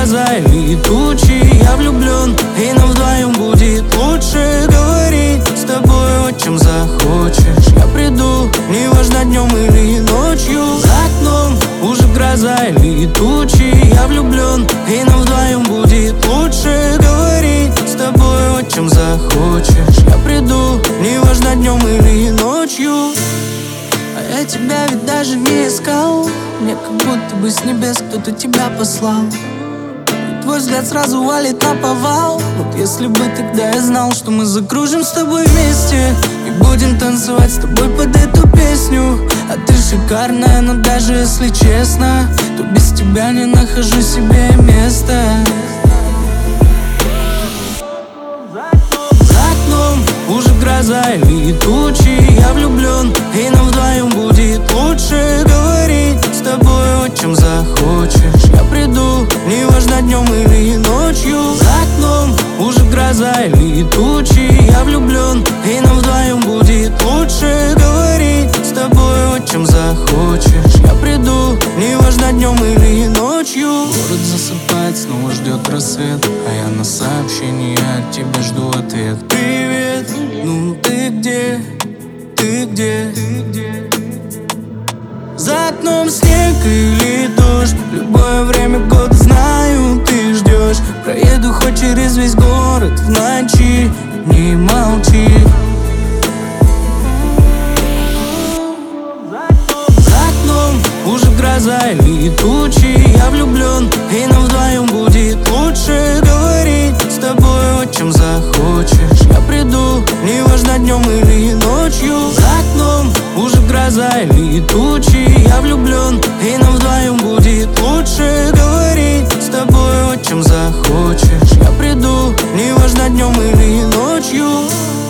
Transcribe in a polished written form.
гроза или тучи. Я влюблен, и нам вдвоем будет лучше говорить с тобой, о чем захочешь. Я приду, неважно днем или ночью. За окном уже гроза или тучи. Я влюблен, и нам вдвоем будет лучше говорить с тобой, о чем захочешь. Я приду, неважно днем или ночью. А я тебя ведь даже не искал. Мне как будто бы с небес кто-то тебя послал. И твой взгляд сразу валит на повал. Вот если бы тогда я знал, что мы закружим с тобой вместе и будем танцевать с тобой под эту песню. А ты шикарная, но даже если честно, то без тебя не нахожу себе места. За окном уже гроза или тучи. Я влюблен, и нам вдвоем будет лучше говорить с тобой, о чем захочешь. Я приду, неважно днем или ночью. За окном уже гроза или тучи. Я влюблен, и нам вдвоем будет лучше говорить с тобой, о чем захочешь. Я приду, неважно днем или ночью. Город засыпает, снова ждет рассвет, а я на сообщение от тебя жду ответ. Привет, ну ты где? Ты где? За окном снег или дождь, в любое время года знаю, ты ждешь. Проеду хоть через весь город в ночи, не молчи. За окном уже гроза или тучи. Я влюблен, и нам вдвоем будет лучше говорить с тобой, о чем захочешь. Я приду, неважно днем или ночью. За окном уже гроза или тучи. Я влюблен, и нам вдвоем будет лучше говорить с тобой, о чем захочешь. Я приду, неважно днем или ночью.